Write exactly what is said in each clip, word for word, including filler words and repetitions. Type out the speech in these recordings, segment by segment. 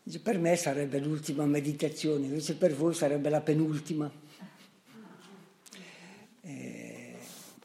Dice, per me sarebbe l'ultima meditazione, invece per voi sarebbe la penultima. Eh,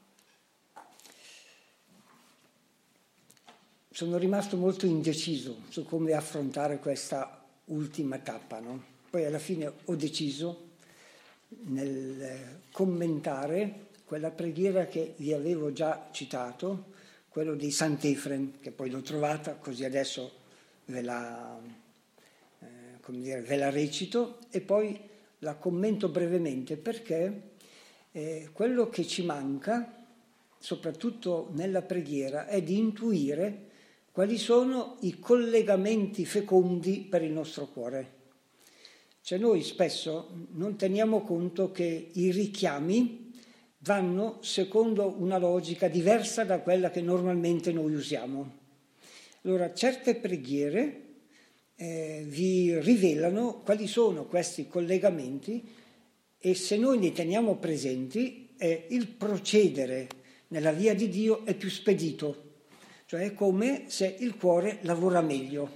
sono rimasto molto indeciso su come affrontare questa ultima tappa, no? Poi alla fine ho deciso nel commentare quella preghiera che vi avevo già citato, quello di Sant'Efrem, che poi l'ho trovata, così adesso ve la, eh, come dire, ve la recito e poi la commento brevemente, perché eh, quello che ci manca, soprattutto nella preghiera, è di intuire quali sono i collegamenti fecondi per il nostro cuore. Cioè noi spesso non teniamo conto che i richiami vanno secondo una logica diversa da quella che normalmente noi usiamo. Allora, certe preghiere eh, vi rivelano quali sono questi collegamenti e se noi li teniamo presenti, eh, il procedere nella via di Dio è più spedito, cioè è come se il cuore lavora meglio.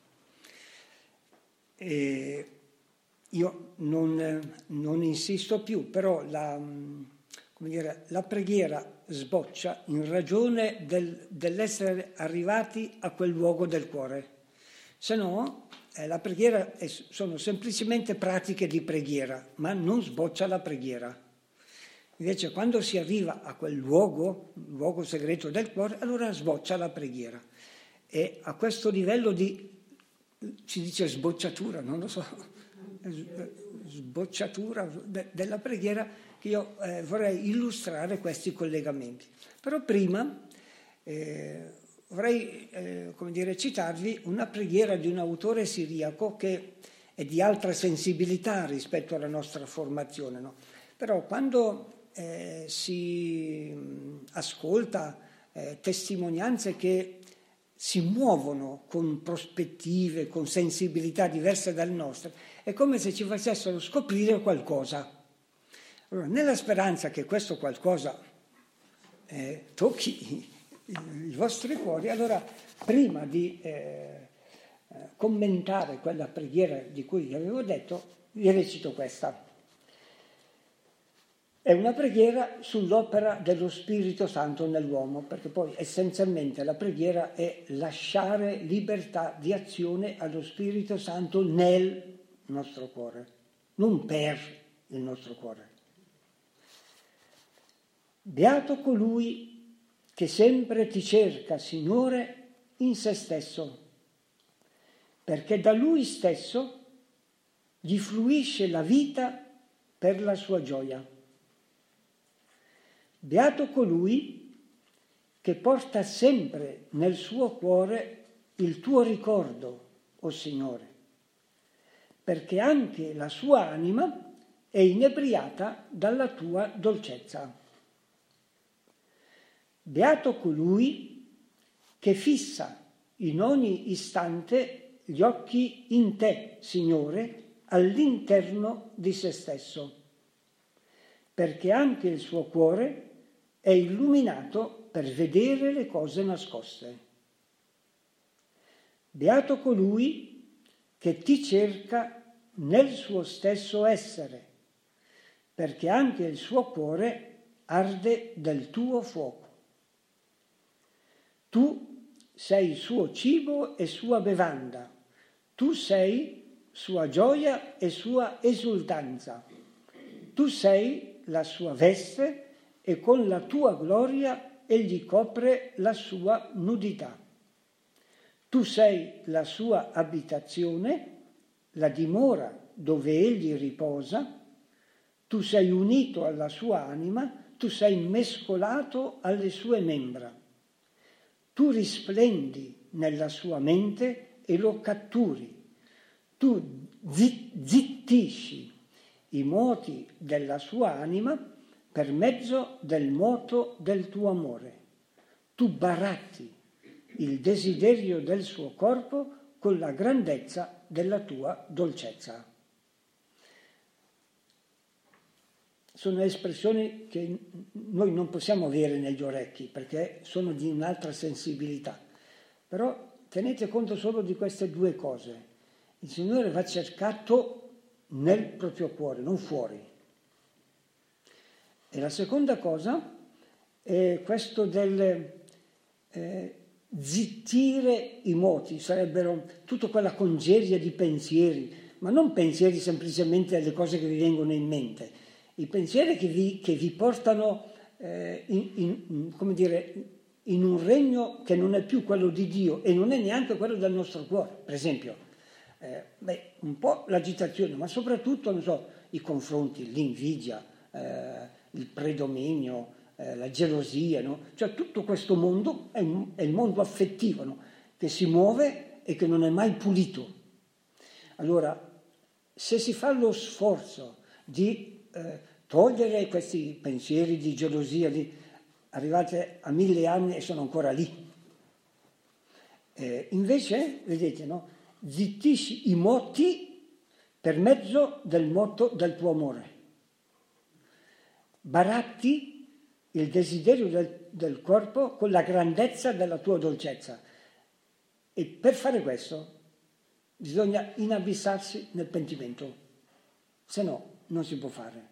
E io non, non insisto più, però la, come dire, la preghiera sboccia in ragione del, dell'essere arrivati a quel luogo del cuore. Se no, eh, la preghiera è, sono semplicemente pratiche di preghiera, ma non sboccia la preghiera. Invece quando si arriva a quel luogo, luogo segreto del cuore, allora sboccia la preghiera. E a questo livello di, si dice sbocciatura, non lo so, sbocciatura de, della preghiera, che io eh, vorrei illustrare questi collegamenti. Però prima eh, vorrei eh, come dire, citarvi una preghiera di un autore siriaco che è di altra sensibilità rispetto alla nostra formazione, no? Però quando eh, si ascolta eh, testimonianze che si muovono con prospettive, con sensibilità diverse dalle nostre, è come se ci facessero scoprire qualcosa. Allora, nella speranza che questo qualcosa eh, tocchi i, i vostri cuori, allora prima di eh, commentare quella preghiera di cui vi avevo detto, vi recito questa. È una preghiera sull'opera dello Spirito Santo nell'uomo, perché poi essenzialmente la preghiera è lasciare libertà di azione allo Spirito Santo nel nostro cuore, non per il nostro cuore. Beato colui che sempre ti cerca, Signore, in se stesso, perché da Lui stesso gli fluisce la vita per la sua gioia. Beato colui che porta sempre nel suo cuore il tuo ricordo, o Signore, perché anche la sua anima è inebriata dalla tua dolcezza. Beato colui che fissa in ogni istante gli occhi in te, Signore, all'interno di se stesso, perché anche il suo cuore è illuminato per vedere le cose nascoste. Beato colui che ti cerca nel suo stesso essere, perché anche il suo cuore arde del tuo fuoco. Tu sei suo cibo e sua bevanda, tu sei sua gioia e sua esultanza, tu sei la sua veste e con la tua gloria egli copre la sua nudità. Tu sei la sua abitazione, la dimora dove egli riposa, tu sei unito alla sua anima, tu sei mescolato alle sue membra. Tu risplendi nella sua mente e lo catturi. Tu zittisci i moti della sua anima per mezzo del moto del tuo amore. Tu baratti il desiderio del suo corpo con la grandezza della tua dolcezza. Sono espressioni che noi non possiamo avere negli orecchi perché sono di un'altra sensibilità. Però tenete conto solo di queste due cose. Il Signore va cercato nel proprio cuore, non fuori. E la seconda cosa è questo del eh, zittire i moti, sarebbero tutta quella congerie di pensieri, ma non pensieri semplicemente alle cose che vi vengono in mente, i pensieri che vi, che vi portano eh, in, in, come dire, in un regno che non è più quello di Dio e non è neanche quello del nostro cuore. Per esempio, eh, beh, un po' l'agitazione, ma soprattutto, non so, i confronti, l'invidia, eh, il predominio, eh, la gelosia, no? Cioè tutto questo mondo è, è il mondo affettivo, no? Che si muove e che non è mai pulito. Allora, se si fa lo sforzo di eh, togliere questi pensieri di gelosia, di, arrivate a mille anni e sono ancora lì. Eh, invece, vedete, no? Zittisci i moti per mezzo del moto del tuo amore. Baratti il desiderio del, del corpo con la grandezza della tua dolcezza. E per fare questo bisogna inabissarsi nel pentimento, se no non si può fare.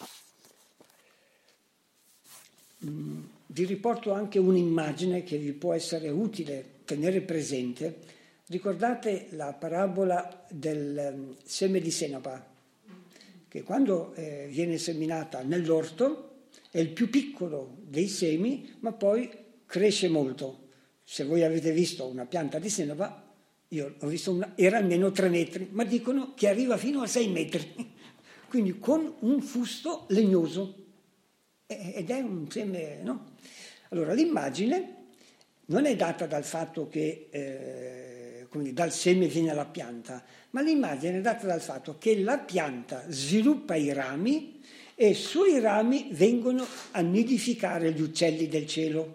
Mm, vi riporto anche un'immagine che vi può essere utile tenere presente. Ricordate la parabola del um, seme di senape, che quando eh, viene seminata nell'orto è il più piccolo dei semi, ma poi cresce molto. Se voi avete visto una pianta di senape, io ho visto una, era almeno tre metri, ma dicono che arriva fino a sei metri, quindi con un fusto legnoso, ed è un seme, no? Allora l'immagine non è data dal fatto che eh, come, dal seme viene la pianta, ma l'immagine è data dal fatto che la pianta sviluppa i rami e sui rami vengono a nidificare gli uccelli del cielo.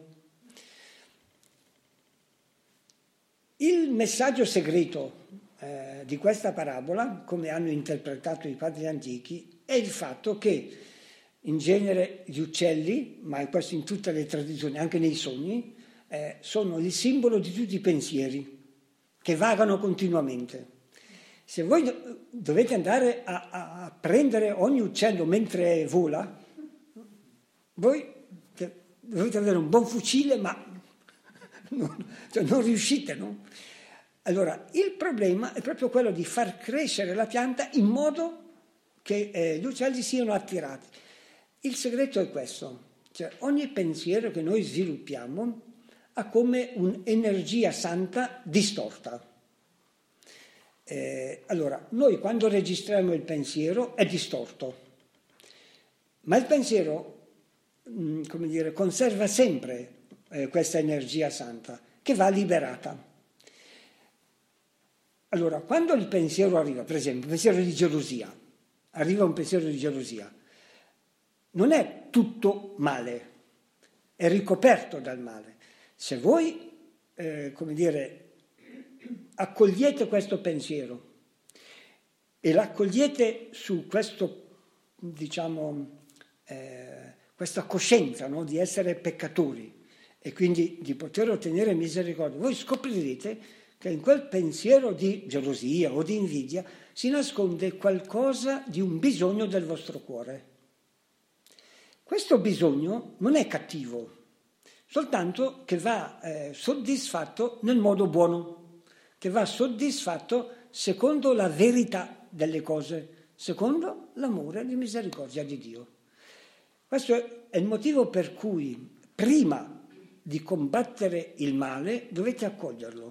Il messaggio segreto eh, di questa parabola, come hanno interpretato i padri antichi, è il fatto che in genere gli uccelli, ma questo in tutte le tradizioni, anche nei sogni, eh, sono il simbolo di tutti i pensieri che vagano continuamente. Se voi dovete andare a, a, a prendere ogni uccello mentre vola, voi dovete avere un buon fucile, ma non, cioè non riuscite, no? Allora, il problema è proprio quello di far crescere la pianta in modo che eh, gli uccelli siano attirati. Il segreto è questo, cioè ogni pensiero che noi sviluppiamo ha come un'energia santa distorta. Eh, allora, noi quando registriamo il pensiero è distorto, ma il pensiero, mh, come dire, conserva sempre eh, questa energia santa che va liberata. Allora, quando il pensiero arriva, per esempio, il pensiero di gelosia, arriva un pensiero di gelosia, non è tutto male, è ricoperto dal male. Se voi, eh, come dire, accogliete questo pensiero e l'accogliete su questo, diciamo, eh, questa coscienza, no, di essere peccatori e quindi di poter ottenere misericordia, voi scoprirete che in quel pensiero di gelosia o di invidia si nasconde qualcosa di un bisogno del vostro cuore. Questo bisogno non è cattivo, soltanto che va eh, soddisfatto nel modo buono, che va soddisfatto secondo la verità delle cose, secondo l'amore e la misericordia di Dio. Questo è il motivo per cui prima di combattere il male dovete accoglierlo.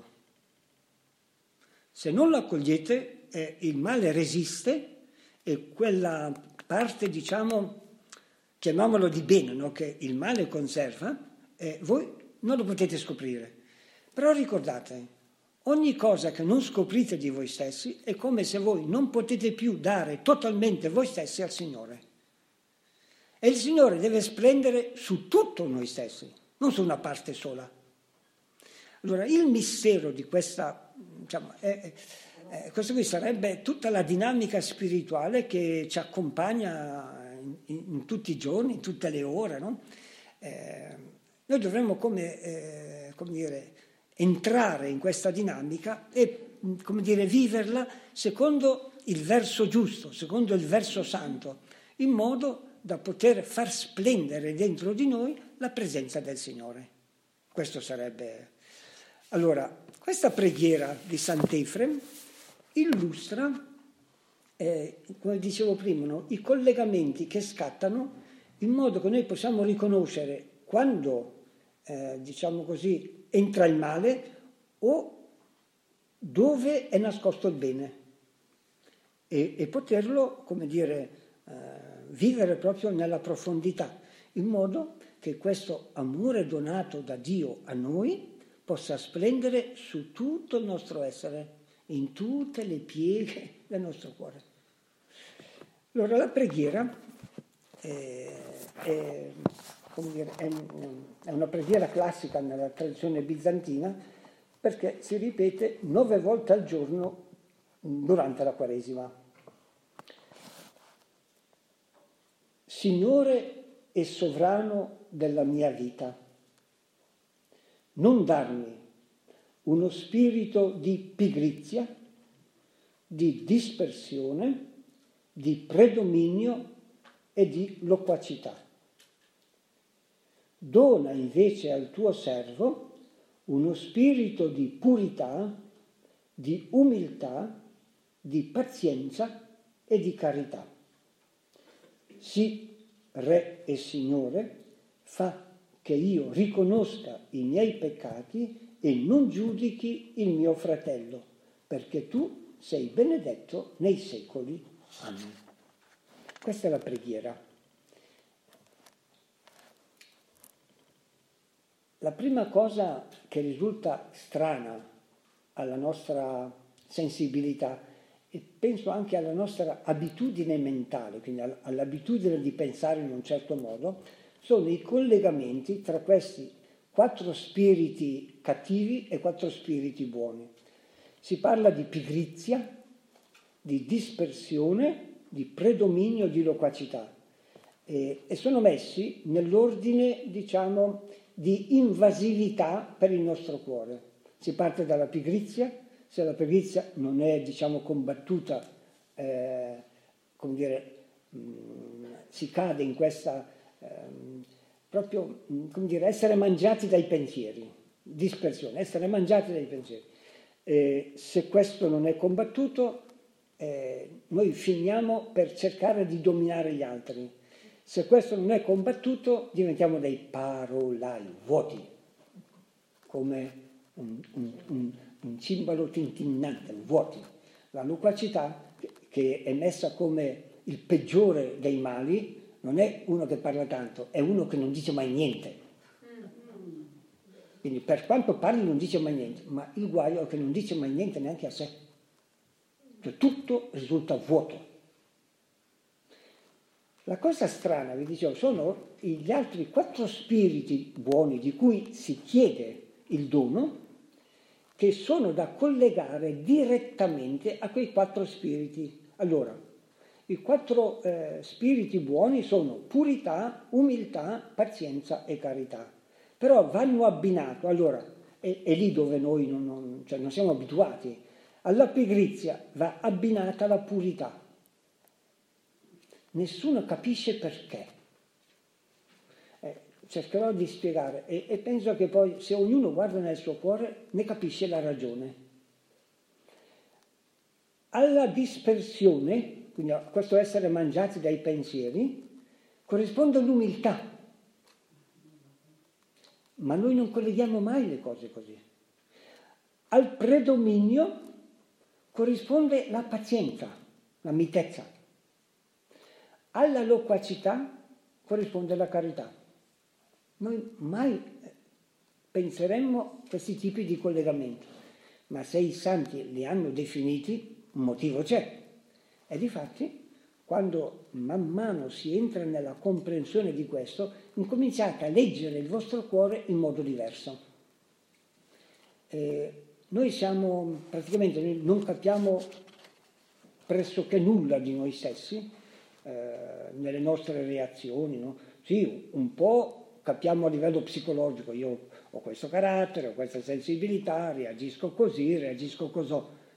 Se non lo accogliete, eh, il male resiste e quella parte, diciamo, chiamiamolo di bene, no? Che il male conserva, eh, voi non lo potete scoprire. Però ricordate, ogni cosa che non scoprite di voi stessi è come se voi non potete più dare totalmente voi stessi al Signore. E il Signore deve splendere su tutto noi stessi, non su una parte sola. Allora, il mistero di questa, diciamo, è, è, questo qui sarebbe tutta la dinamica spirituale che ci accompagna in, in tutti i giorni, in tutte le ore, no? Eh, noi dovremmo come, eh, come dire, entrare in questa dinamica e come dire, viverla secondo il verso giusto, secondo il verso santo, in modo da poter far splendere dentro di noi la presenza del Signore. Questo sarebbe... Allora, questa preghiera di Sant'Efrem illustra, eh, come dicevo prima, no? I collegamenti che scattano in modo che noi possiamo riconoscere quando, eh, diciamo così, entra il male o dove è nascosto il bene e, e poterlo, come dire, eh, vivere proprio nella profondità, in modo che questo amore donato da Dio a noi possa splendere su tutto il nostro essere, in tutte le pieghe del nostro cuore. Allora la preghiera è, è, come dire, è, è una preghiera classica nella tradizione bizantina perché si ripete nove volte al giorno durante la Quaresima. Signore e sovrano della mia vita, non darmi uno spirito di pigrizia, di dispersione, di predominio e di loquacità. Dona invece al tuo servo uno spirito di purità, di umiltà, di pazienza e di carità. Sì, Re e Signore, fa che io riconosca i miei peccati e non giudichi il mio fratello, perché tu sei benedetto nei secoli. Amen. Questa è la preghiera. La prima cosa che risulta strana alla nostra sensibilità e penso anche alla nostra abitudine mentale, quindi all'abitudine di pensare in un certo modo, sono i collegamenti tra questi quattro spiriti cattivi e quattro spiriti buoni. Si parla di pigrizia, di dispersione, di predominio, di loquacità e, e sono messi nell'ordine, diciamo, di invasività per il nostro cuore. Si parte dalla pigrizia, se la pigrizia non è, diciamo, combattuta, eh, come dire, mh, si cade in questa... Ehm, proprio, come dire, essere mangiati dai pensieri, dispersione, essere mangiati dai pensieri. Eh, se questo non è combattuto, eh, noi finiamo per cercare di dominare gli altri. Se questo non è combattuto, diventiamo dei parolai, vuoti, come un, un, un, un cimbalo tintinnante, vuoti. La loquacità, che è messa come il peggiore dei mali, non è uno che parla tanto, è uno che non dice mai niente. Quindi per quanto parli non dice mai niente, ma il guaio è che non dice mai niente neanche a sé. Cioè tutto risulta vuoto. La cosa strana, vi dicevo, sono gli altri quattro spiriti buoni di cui si chiede il dono, che sono da collegare direttamente a quei quattro spiriti. Allora, i quattro eh, spiriti buoni sono purità, umiltà, pazienza e carità. Però vanno abbinato, allora, è, è lì dove noi non, non, cioè non siamo abituati. Alla pigrizia va abbinata la purità. Nessuno capisce perché. Eh, cercherò di spiegare e, e penso che poi se ognuno guarda nel suo cuore ne capisce la ragione. Alla dispersione, quindi a questo essere mangiati dai pensieri, corrisponde l'umiltà. Ma noi non colleghiamo mai le cose così. Al predominio corrisponde la pazienza, la mitezza. Alla loquacità corrisponde la carità. Noi mai penseremmo a questi tipi di collegamenti, ma se i santi li hanno definiti, un motivo c'è. E difatti, quando man mano si entra nella comprensione di questo, incominciate a leggere il vostro cuore in modo diverso. Eh, noi siamo, praticamente, non capiamo pressoché nulla di noi stessi, eh, nelle nostre reazioni, no? Sì, un po' capiamo a livello psicologico, io ho questo carattere, ho questa sensibilità, reagisco così, reagisco così,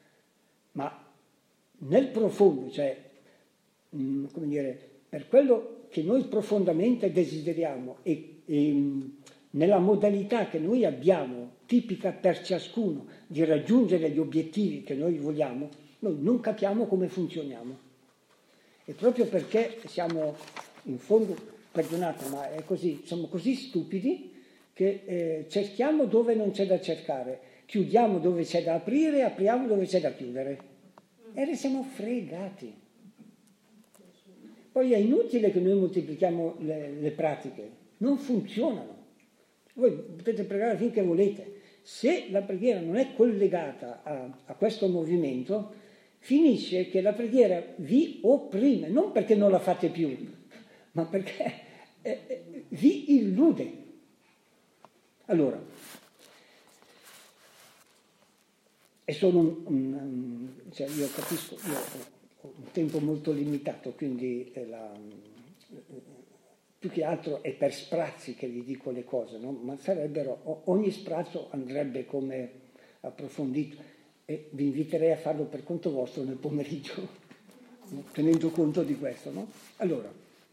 ma nel profondo, cioè, mh, come dire, per quello che noi profondamente desideriamo e, e mh, nella modalità che noi abbiamo, tipica per ciascuno, di raggiungere gli obiettivi che noi vogliamo, noi non capiamo come funzioniamo. E proprio perché siamo, in fondo, perdonate, ma è così, siamo così stupidi che eh, cerchiamo dove non c'è da cercare, chiudiamo dove c'è da aprire, apriamo dove c'è da chiudere. E ne siamo fregati. Poi è inutile che noi moltiplichiamo le, le pratiche, non funzionano. Voi potete pregare finché volete. Se la preghiera non è collegata a, a questo movimento, finisce che la preghiera vi opprime, non perché non la fate più, ma perché eh, eh, vi illude. Allora, è solo un, un cioè io capisco, io ho un tempo molto limitato, quindi la, più che altro è per sprazzi che vi dico le cose, no? Ma sarebbero, ogni sprazzo andrebbe come approfondito. E vi inviterei a farlo per conto vostro nel pomeriggio, no? Tenendo conto di questo, no? Allora,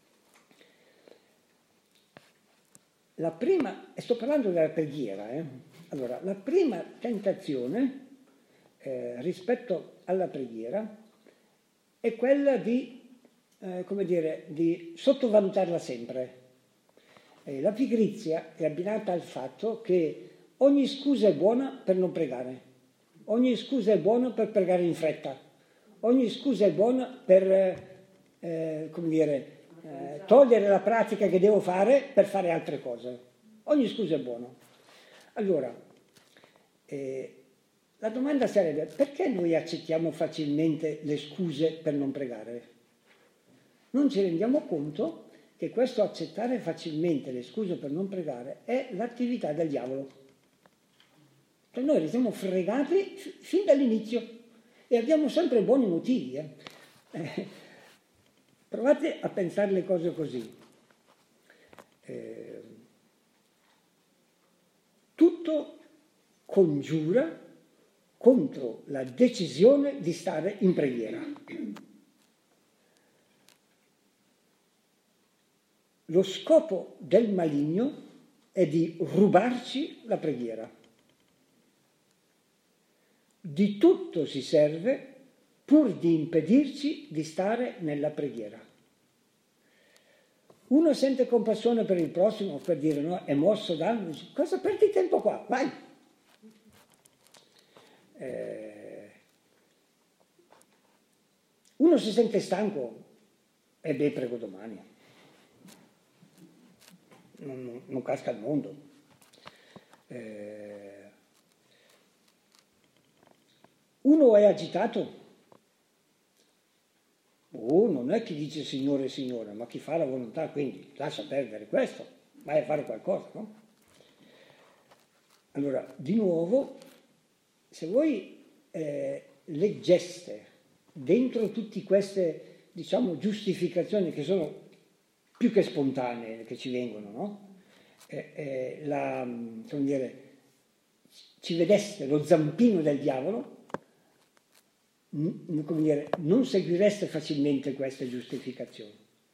la prima, e sto parlando della preghiera, eh? Allora, la prima tentazione eh, rispetto alla preghiera è quella di, eh, come dire, di sottovalutarla sempre. Eh, la pigrizia è abbinata al fatto che ogni scusa è buona per non pregare. Ogni scusa è buona per pregare in fretta, ogni scusa è buona per, eh, come dire, eh, togliere la pratica che devo fare per fare altre cose. Ogni scusa è buona. Allora, eh, la domanda sarebbe, perché noi accettiamo facilmente le scuse per non pregare? Non ci rendiamo conto che questo accettare facilmente le scuse per non pregare è l'attività del diavolo. Noi restiamo fregati fin dall'inizio e abbiamo sempre buoni motivi. Eh. Eh, provate a pensare le cose così. Eh, tutto congiura contro la decisione di stare in preghiera. Lo scopo del maligno è di rubarci la preghiera. Di tutto si serve pur di impedirci di stare nella preghiera. Uno sente compassione per il prossimo per dire no, è mosso da dice, cosa perdi tempo qua? Vai! Eh, uno si sente stanco e beh, prego domani. Non, non, non casca il mondo. Eh, Uno è agitato, oh, non è chi dice Signore, Signore, ma chi fa la volontà, quindi lascia perdere questo, vai a fare qualcosa, no? Allora, di nuovo, se voi eh, leggeste dentro tutte queste, diciamo, giustificazioni che sono più che spontanee, che ci vengono, no? Eh, eh, la, come dire, ci vedeste lo zampino del diavolo, come dire, non seguireste facilmente queste giustificazioni.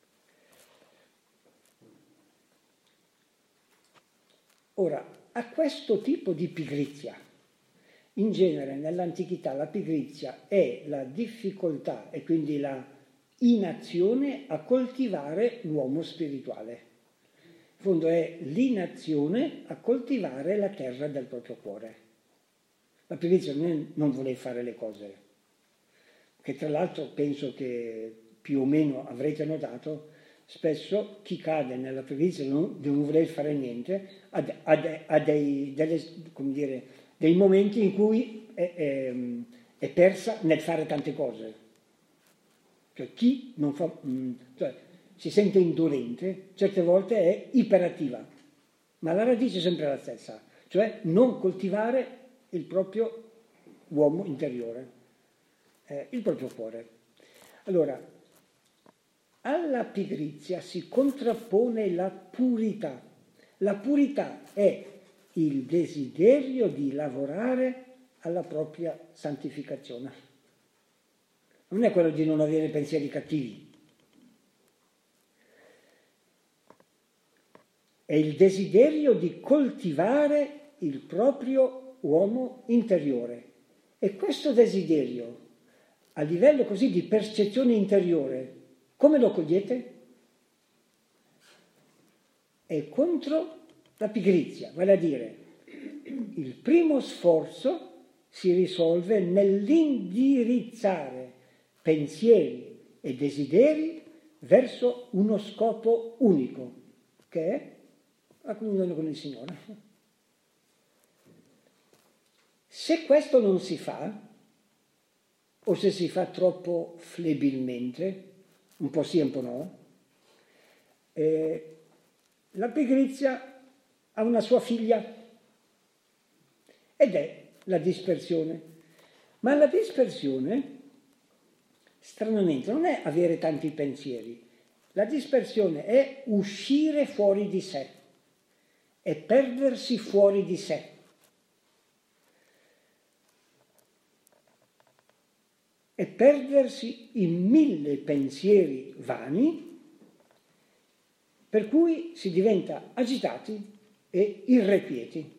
Ora, a questo tipo di pigrizia, in genere nell'antichità la pigrizia è la difficoltà e quindi la inazione a coltivare l'uomo spirituale. In fondo è l'inazione a coltivare la terra del proprio cuore. La pigrizia non è non voler fare le cose, che tra l'altro penso che più o meno avrete notato, spesso chi cade nella pigrizia non, di non voler fare niente ha, ha, ha dei, delle, come dire, dei momenti in cui è, è, è persa nel fare tante cose. Cioè chi non fa, cioè, si sente indolente, certe volte è iperattiva, ma la radice è sempre la stessa, cioè non coltivare il proprio uomo interiore. Eh, il proprio cuore. Allora, alla pigrizia si contrappone la purità. La purità è il desiderio di lavorare alla propria santificazione. non è quello di non avere pensieri cattivi. È il desiderio di coltivare il proprio uomo interiore. E questo desiderio, a livello così di percezione interiore, come lo cogliete? È contro la pigrizia, vale a dire, il primo sforzo si risolve nell'indirizzare pensieri e desideri verso uno scopo unico, che è la comunione con il Signore. Se questo non si fa, o se si fa troppo flebilmente, un po' sì e un po' no, eh, la pigrizia ha una sua figlia, ed è la dispersione. Ma la dispersione, stranamente, non è avere tanti pensieri. La dispersione è uscire fuori di sé, è perdersi fuori di sé. È perdersi in mille pensieri vani, per cui si diventa agitati e irrequieti.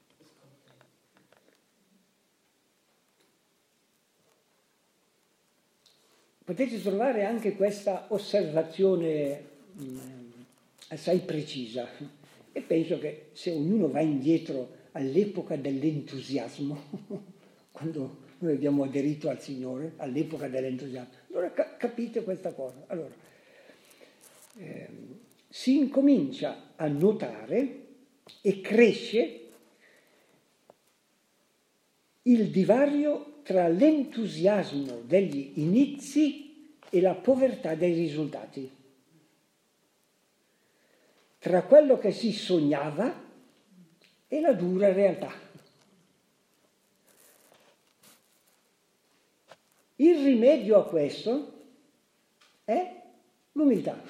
Potete trovare anche questa osservazione mh, assai precisa, e penso che se ognuno va indietro all'epoca dell'entusiasmo, quando noi abbiamo aderito al Signore, all'epoca dell'entusiasmo, allora ca- capite questa cosa. Allora, eh, si incomincia a notare e cresce il divario tra l'entusiasmo degli inizi e la povertà dei risultati, tra quello che si sognava e la dura realtà. Il rimedio a questo è l'umiltà,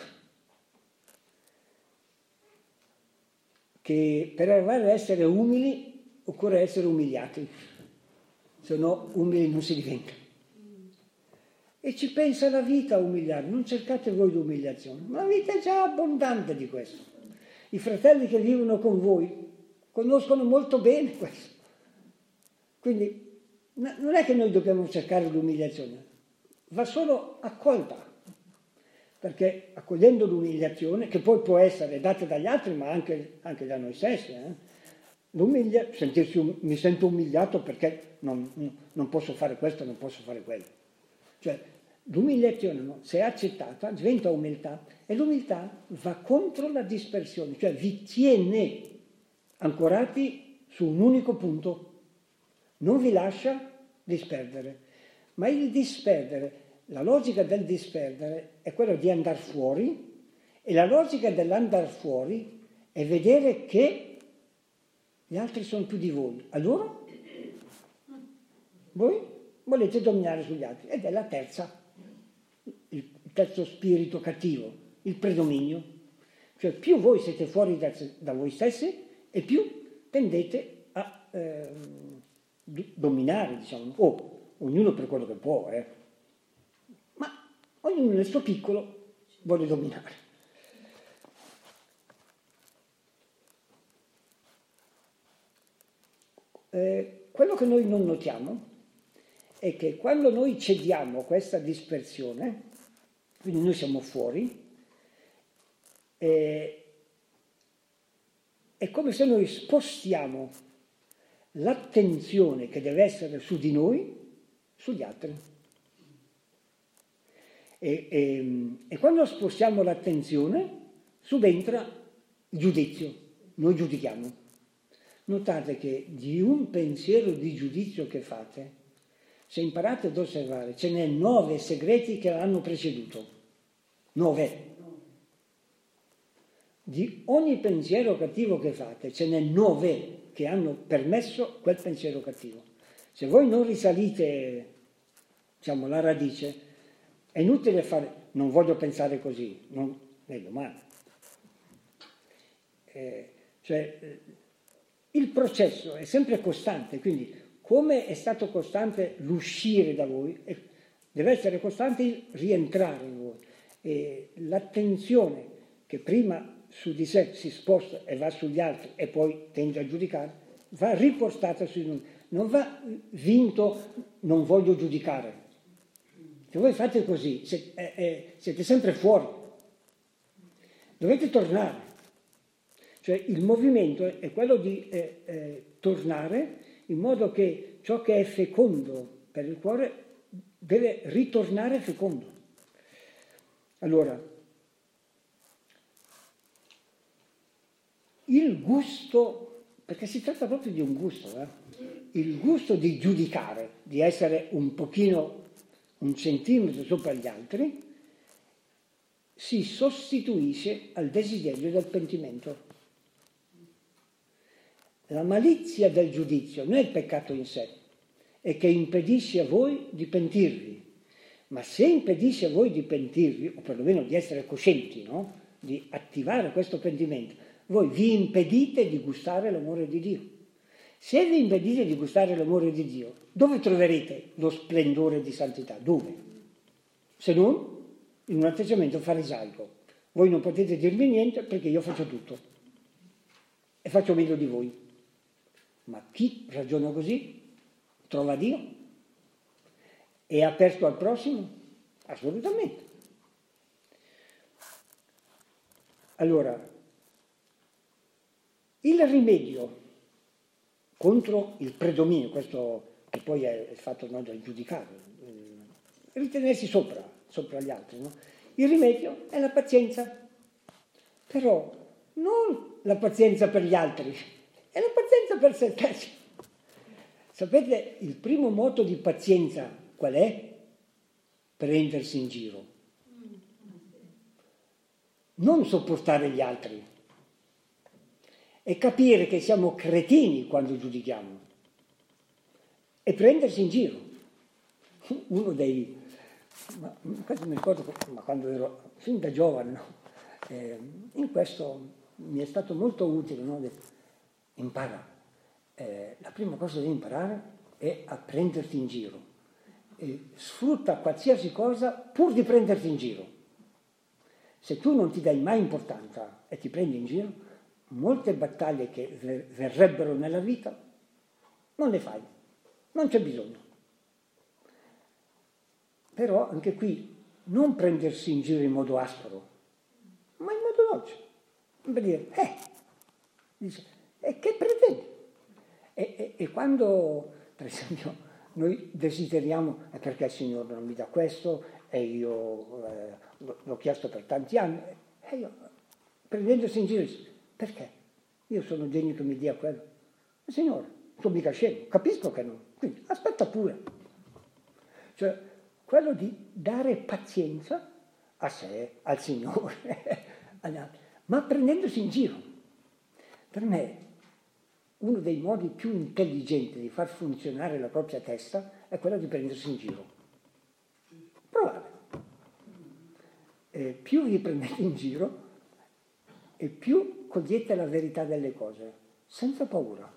che per arrivare ad essere umili occorre essere umiliati, se no umili non si diventa. E ci pensa la vita a umiliare, non cercate voi l'umiliazione, ma la vita è già abbondante di questo. I fratelli che vivono con voi conoscono molto bene questo. Quindi non è che noi dobbiamo cercare l'umiliazione, va solo accolta, perché accogliendo l'umiliazione, che poi può essere data dagli altri, ma anche, anche da noi stessi, eh? L'umilia, sentirsi, mi sento umiliato perché non, non posso fare questo, non posso fare quello. Cioè, l'umiliazione, no? Se è accettata, diventa umiltà, e l'umiltà va contro la dispersione, cioè vi tiene ancorati su un unico punto, non vi lascia disperdere. Ma il disperdere, la logica del disperdere è quella di andare fuori, e la logica dell'andare fuori è vedere che gli altri sono più di voi. Allora, voi volete dominare sugli altri. Ed è la terza, il terzo spirito cattivo, il predominio. Cioè più voi siete fuori da, da voi stessi e più tendete a eh, dominare, diciamo. O ognuno per quello che può, eh. Ma ognuno nel suo piccolo vuole dominare. Eh, quello che noi non notiamo è che quando noi cediamo a questa dispersione, quindi noi siamo fuori, eh, è come se noi spostiamo l'attenzione che deve essere su di noi sugli altri. E, e, e quando spostiamo l'attenzione subentra il giudizio, noi giudichiamo. Notate che di un pensiero di giudizio che fate, se imparate ad osservare, ce n'è nove segreti che l'hanno preceduto. Nove. Di ogni pensiero cattivo che fate, ce n'è nove che hanno permesso quel pensiero cattivo. Se voi non risalite, diciamo, la radice, è inutile fare, non voglio pensare così, non è domani. Eh, cioè, il processo è sempre costante, quindi come è stato costante l'uscire da voi, deve essere costante il rientrare in voi. E l'attenzione che prima su di sé si sposta e va sugli altri e poi tende a giudicare, va riportata su di noi. Non va vinto, non voglio giudicare. Se voi fate così, siete, eh, eh, siete sempre fuori. Dovete tornare. Cioè il movimento è quello di eh, eh, tornare in modo che ciò che è fecondo per il cuore deve ritornare fecondo. Allora, il gusto, perché si tratta proprio di un gusto, eh? Il gusto di giudicare, di essere un pochino, un centimetro sopra gli altri, si sostituisce al desiderio del pentimento. La malizia del giudizio non è il peccato in sé, è che impedisce a voi di pentirvi. Ma se impedisce a voi di pentirvi, o perlomeno di essere coscienti, no? Di attivare questo pentimento, voi vi impedite di gustare l'amore di Dio. Se vi impedite di gustare l'amore di Dio, dove troverete lo splendore di santità? Dove? Se non in un atteggiamento farisaico. Voi non potete dirmi niente perché io faccio tutto e faccio meglio di voi. Ma chi ragiona così trova Dio? È aperto al prossimo? Assolutamente. Allora, il rimedio contro il predominio, questo che poi è il fatto no, del giudicare, ritenersi sopra, sopra gli altri, no? Il rimedio è la pazienza, però non la pazienza per gli altri, è la pazienza per se stessi. Sapete il primo moto di pazienza qual è? Prendersi in giro. Non sopportare gli altri. E capire che siamo cretini quando giudichiamo. E prendersi in giro. Uno dei... Ma, questo mi ricordo, ma quando ero fin da giovane, no? eh, in questo mi è stato molto utile, no? Impara. Eh, la prima cosa da imparare è a prenderti in giro. E sfrutta qualsiasi cosa pur di prenderti in giro. Se tu non ti dai mai importanza e ti prendi in giro, molte battaglie che verrebbero nella vita non le fai, non c'è bisogno. Però anche qui non prendersi in giro in modo aspro, ma in modo dolce. Per dire, eh, dice, e che pretendi? E, e, e quando, per esempio, noi desideriamo, è perché il Signore non mi dà questo, e io eh, l'ho chiesto per tanti anni, e io, prendendosi in giro, perché? Io sono degno che mi dia quello. Il Signore, tu mica scemo, capisco che no, quindi aspetta pure. Cioè, quello di dare pazienza a sé, al Signore, agli altri, ma prendendosi in giro. Per me, uno dei modi più intelligenti di far funzionare la propria testa è quello di prendersi in giro. Provate. E più vi prendete in giro e più cogliete la verità delle cose, senza paura.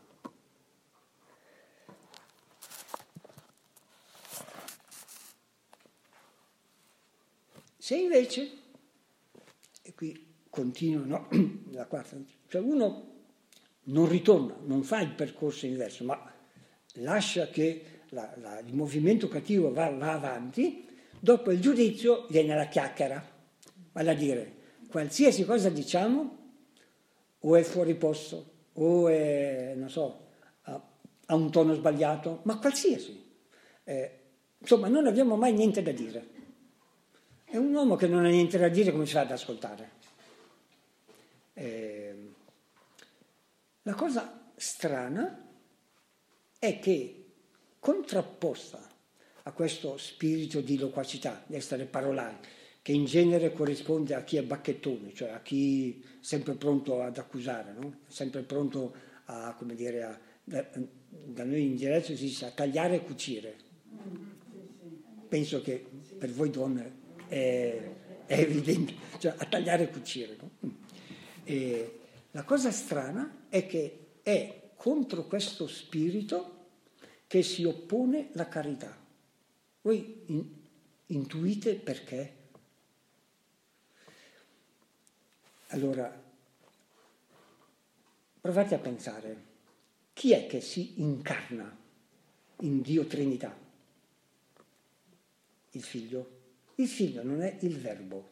Se invece, e qui continuo, no? La quarta, cioè uno non ritorna, non fa il percorso inverso, ma lascia che la, la, il movimento cattivo va, va avanti, dopo il giudizio viene la chiacchiera, vale a dire, qualsiasi cosa diciamo o è fuori posto, o è, non so, ha, ha un tono sbagliato, ma qualsiasi. Eh, insomma, non abbiamo mai niente da dire. È un uomo che non ha niente da dire, come si fa ad ascoltare? Eh, la cosa strana è che, contrapposta a questo spirito di loquacità, di essere parolari, che in genere corrisponde a chi è bacchettone, cioè a chi è sempre pronto ad accusare, no? Sempre pronto a, come dire, a, da, da noi in dialetto si dice a tagliare e cucire. Penso che per voi donne è, è evidente, cioè a tagliare e cucire. No? E la cosa strana è che è contro questo spirito che si oppone la carità. Voi in, Intuite perché? Allora, provate a pensare, chi è che si incarna in Dio Trinità? Il Figlio. Il Figlio non è il Verbo.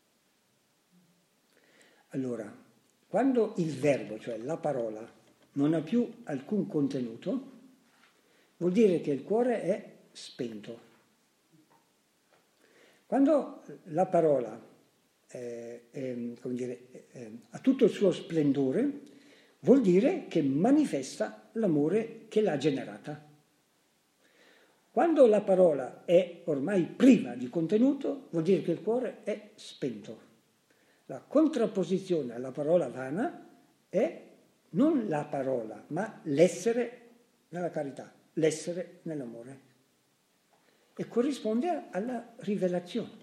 Allora, quando il Verbo, cioè la parola, non ha più alcun contenuto, vuol dire che il cuore è spento. Quando la parola eh, eh, come dire, eh, ha tutto il suo splendore, vuol dire che manifesta l'amore che l'ha generata. Quando la parola è ormai priva di contenuto, vuol dire che il cuore è spento. La contrapposizione alla parola vana è non la parola, ma l'essere nella carità, l'essere nell'amore. E corrisponde alla rivelazione.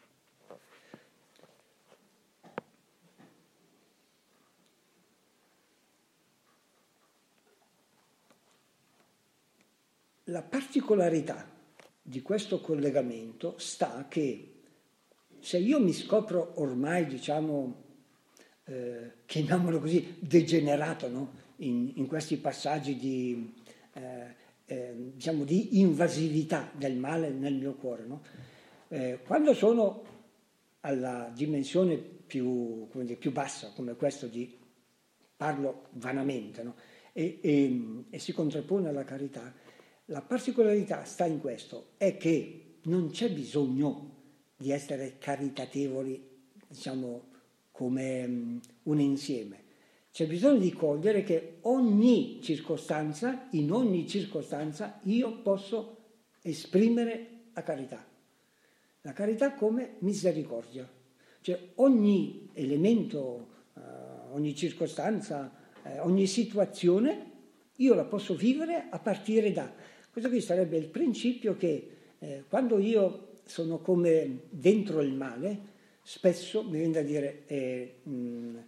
La particolarità di questo collegamento sta che se io mi scopro ormai, diciamo, eh, chiamiamolo così, degenerato, no? in, in questi passaggi di, eh, eh, diciamo, di invasività del male nel mio cuore, no? eh, quando sono alla dimensione più, come dire, più bassa, come questo di parlo vanamente, no? e, e, e si contrappone alla carità, la particolarità sta in questo, è che non c'è bisogno di essere caritatevoli, diciamo, come um, un insieme. C'è bisogno di cogliere che ogni circostanza, in ogni circostanza, io posso esprimere la carità. La carità come misericordia. Cioè ogni elemento, uh, ogni circostanza, uh, ogni situazione, io la posso vivere a partire da... Questo qui sarebbe il principio che eh, quando io sono come dentro il male, spesso mi viene da dire eh, mh,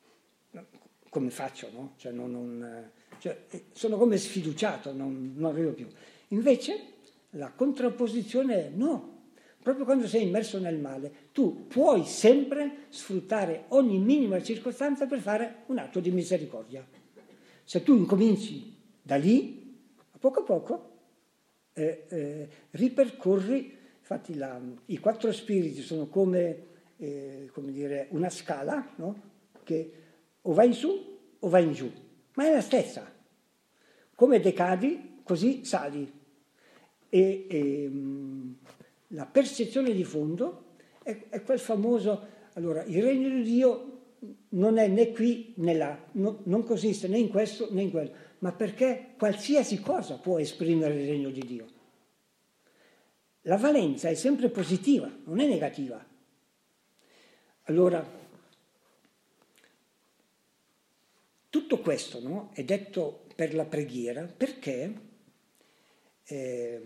come faccio, no? Cioè, non, non, cioè, sono come sfiduciato, non, non arrivo più. Invece la contrapposizione è no, proprio quando sei immerso nel male, tu puoi sempre sfruttare ogni minima circostanza per fare un atto di misericordia. Se tu incominci da lì, a poco a poco eh, eh, ripercorri, infatti la, i quattro spiriti sono come, eh, come dire, una scala, no? Che o vai in su o vai in giù, ma è la stessa. Come decadi, così sali. E, e la percezione di fondo è, è quel famoso, allora, il regno di Dio non è né qui né là, no, non consiste né in questo né in quello, ma perché qualsiasi cosa può esprimere il regno di Dio. La valenza è sempre positiva, non è negativa. Allora, tutto questo, no, è detto per la preghiera perché eh,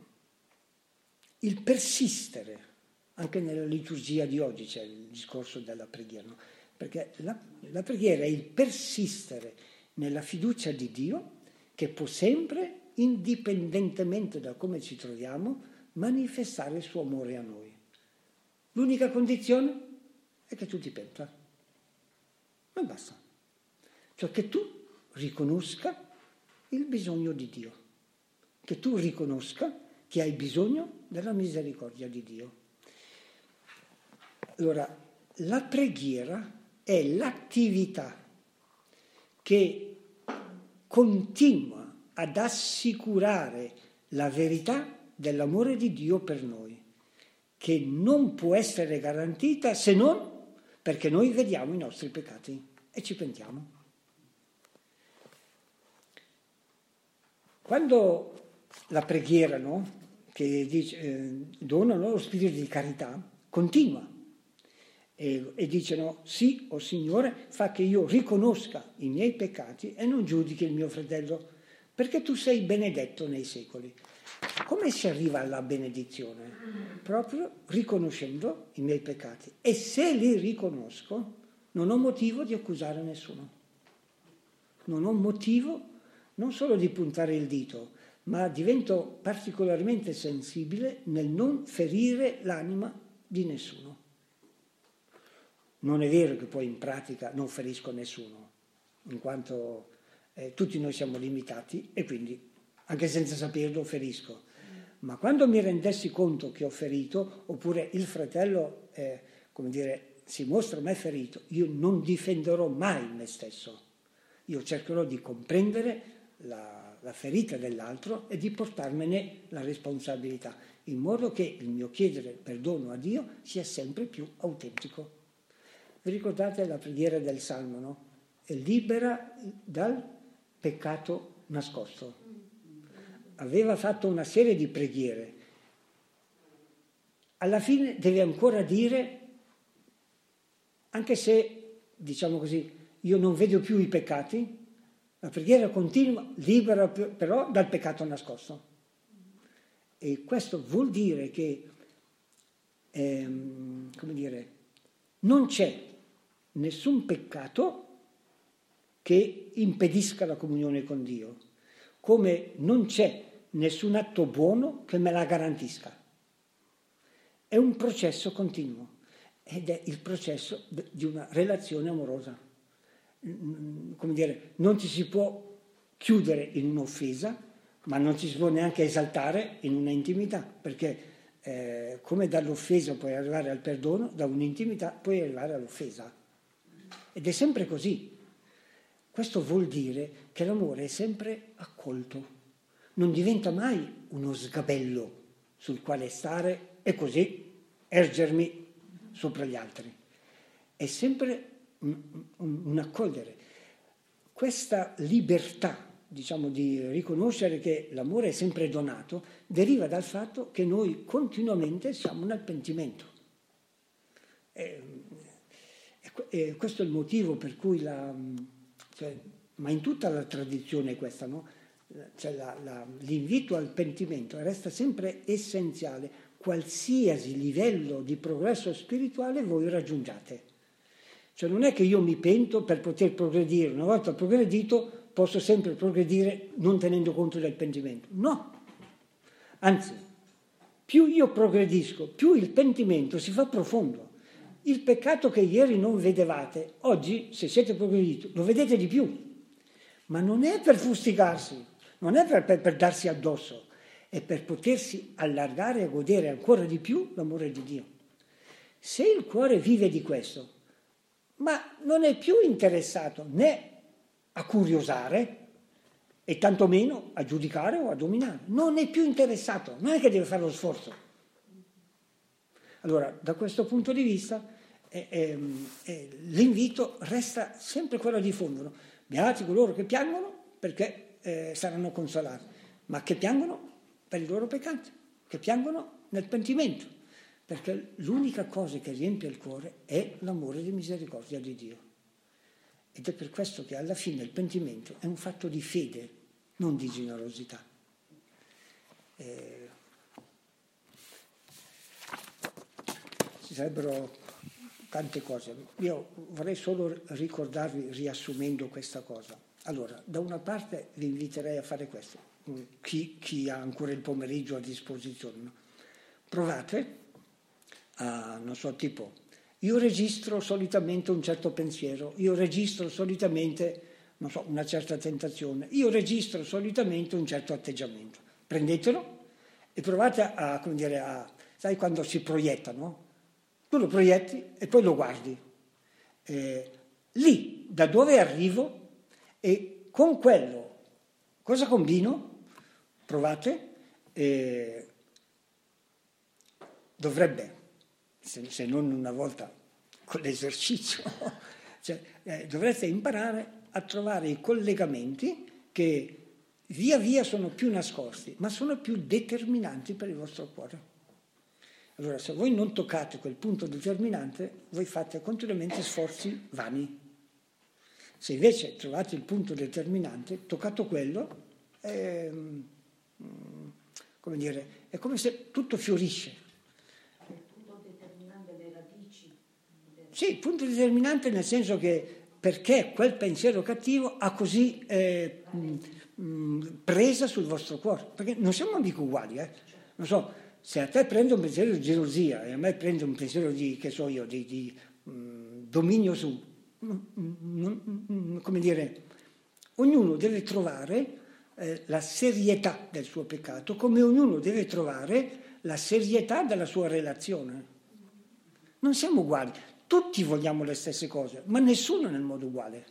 il persistere, anche nella liturgia di oggi c'è il discorso della preghiera, no? Perché la, la preghiera è il persistere nella fiducia di Dio che può sempre, indipendentemente da come ci troviamo, manifestare il suo amore a noi. L'unica condizione è che tu ti penta. Ma basta. Cioè che tu riconosca il bisogno di Dio, che tu riconosca che hai bisogno della misericordia di Dio. Allora, la preghiera è l'attività che continua ad assicurare la verità dell'amore di Dio per noi, che non può essere garantita se non perché noi vediamo i nostri peccati e ci pentiamo. Quando la preghiera, no, che dice, eh, dona lo spirito di carità, continua e, e dice no, sì, o oh Signore, fa che io riconosca i miei peccati e non giudichi il mio fratello, perché tu sei benedetto nei secoli. Come si arriva alla benedizione? Proprio riconoscendo i miei peccati. E se li riconosco, non ho motivo di accusare nessuno. Non ho motivo non solo di puntare il dito, ma divento particolarmente sensibile nel non ferire l'anima di nessuno. Non è vero che poi in pratica non ferisco nessuno, in quanto eh, tutti noi siamo limitati e quindi anche senza saperlo ferisco. Ma quando mi rendessi conto che ho ferito, oppure il fratello, eh, come dire, si mostra me ferito, io non difenderò mai me stesso. Io cercherò di comprendere la, la ferita dell'altro e di portarmene la responsabilità, in modo che il mio chiedere perdono a Dio sia sempre più autentico. Vi ricordate la preghiera del Salmo, no? E libera dal peccato nascosto. Aveva fatto una serie di preghiere. Alla fine deve ancora dire, anche se, diciamo così, io non vedo più i peccati, la preghiera continua, libera però dal peccato nascosto. E questo vuol dire che, ehm, come dire, non c'è nessun peccato che impedisca la comunione con Dio, come non c'è nessun atto buono che me la garantisca. È un processo continuo ed è il processo di una relazione amorosa. Come dire, non ci si può chiudere in un'offesa, ma non ci si può neanche esaltare in una intimità, perché eh, come dall'offesa puoi arrivare al perdono, da un'intimità puoi arrivare all'offesa. Ed è sempre così. Questo vuol dire che l'amore è sempre accolto, non diventa mai uno sgabello sul quale stare e così ergermi sopra gli altri. È sempre un, un, un accogliere. Questa libertà, diciamo, di riconoscere che l'amore è sempre donato, deriva dal fatto che noi continuamente siamo nel pentimento. E, e questo è il motivo per cui la... Cioè, ma in tutta la tradizione è questa, no? Cioè la, la, l'invito al pentimento resta sempre essenziale, qualsiasi livello di progresso spirituale voi raggiungiate. Cioè non è che io mi pento per poter progredire, una volta progredito posso sempre progredire non tenendo conto del pentimento. No, anzi, più io progredisco, più il pentimento si fa profondo. Il peccato che ieri non vedevate, oggi, se siete progrediti, lo vedete di più. Ma non è per fustigarsi, non è per, per, per darsi addosso, è per potersi allargare e godere ancora di più l'amore di Dio. Se il cuore vive di questo, ma non è più interessato né a curiosare e tantomeno a giudicare o a dominare, non è più interessato, non è che deve fare lo sforzo. Allora, da questo punto di vista, eh, eh, l'invito resta sempre quello di diffondere. Beati coloro che piangono perché eh, saranno consolati, ma che piangono per i loro peccati, che piangono nel pentimento, perché l'unica cosa che riempie il cuore è l'amore di misericordia di Dio. Ed è per questo che alla fine il pentimento è un fatto di fede, non di generosità. Eh, Ci sarebbero tante cose. Io vorrei solo ricordarvi, riassumendo questa cosa. Allora, da una parte vi inviterei a fare questo, chi, chi ha ancora il pomeriggio a disposizione. Provate a, non so, tipo, io registro solitamente un certo pensiero, io registro solitamente, non so, una certa tentazione, io registro solitamente un certo atteggiamento. Prendetelo e provate a, come dire, a, sai quando si proietta, no? Tu lo proietti e poi lo guardi. Eh, lì, da dove arrivo e con quello cosa combino? Provate. Eh, dovrebbe, se, se non una volta con l'esercizio, cioè, eh, dovreste imparare a trovare i collegamenti che via via sono più nascosti, ma sono più determinanti per il vostro cuore. Allora, se voi non toccate quel punto determinante, voi fate continuamente sforzi vani. Se invece trovate il punto determinante, toccato quello, è, come dire, è come se tutto fiorisce. Il punto determinante delle radici? Sì, il punto determinante nel senso che perché quel pensiero cattivo ha così eh, mh, presa sul vostro cuore, perché non siamo mica uguali, eh? Non so, se a te prende un pensiero di gelosia e a me prende un pensiero di, che so io, di, di mh, dominio su, mh, mh, mh, come dire, ognuno deve trovare eh, la serietà del suo peccato, come ognuno deve trovare la serietà della sua relazione. Non siamo uguali, tutti vogliamo le stesse cose, ma nessuno nel modo uguale.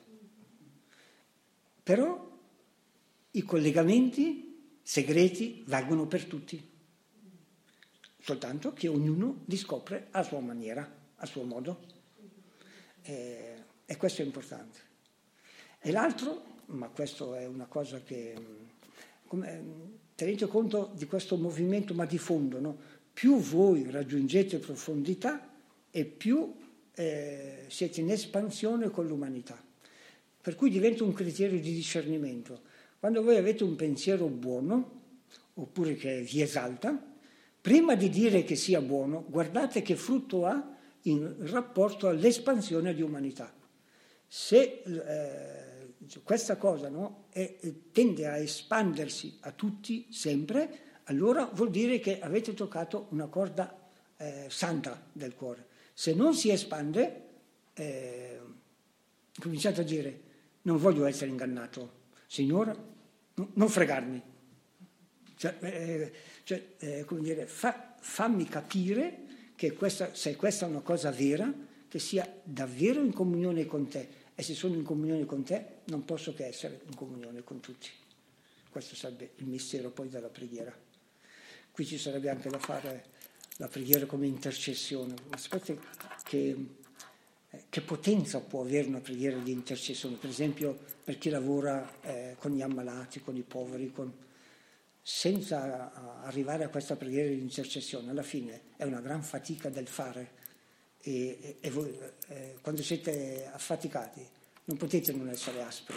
Però i collegamenti segreti valgono per tutti, soltanto che ognuno li scopre a sua maniera, a suo modo. E, e questo è importante. E l'altro, ma questo è una cosa che, come, tenete conto di questo movimento, ma di fondo, no? Più voi raggiungete profondità e più eh, siete in espansione con l'umanità. Per cui diventa un criterio di discernimento. Quando voi avete un pensiero buono, oppure che vi esalta, prima di dire che sia buono, guardate che frutto ha in rapporto all'espansione di umanità. Se eh, questa cosa, no, è, tende a espandersi a tutti sempre, allora vuol dire che avete toccato una corda eh, santa del cuore. Se non si espande, eh, cominciate a dire: non voglio essere ingannato, Signore, no, non fregarmi. Cioè, eh, cioè eh, come dire, fa, fammi capire che questa, se questa è una cosa vera, che sia davvero in comunione con te. E se sono in comunione con te, non posso che essere in comunione con tutti. Questo sarebbe il mistero poi della preghiera. Qui ci sarebbe anche da fare la preghiera come intercessione. Ma sapete che, eh, che potenza può avere una preghiera di intercessione? Per esempio per chi lavora eh, con gli ammalati, con i poveri, con... senza arrivare a questa preghiera di intercessione, alla fine è una gran fatica del fare. E, e, e voi, eh, quando siete affaticati, non potete non essere aspri.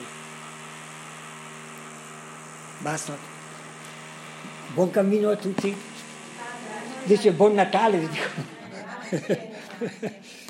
Basta. Buon cammino a tutti. Dice buon Natale.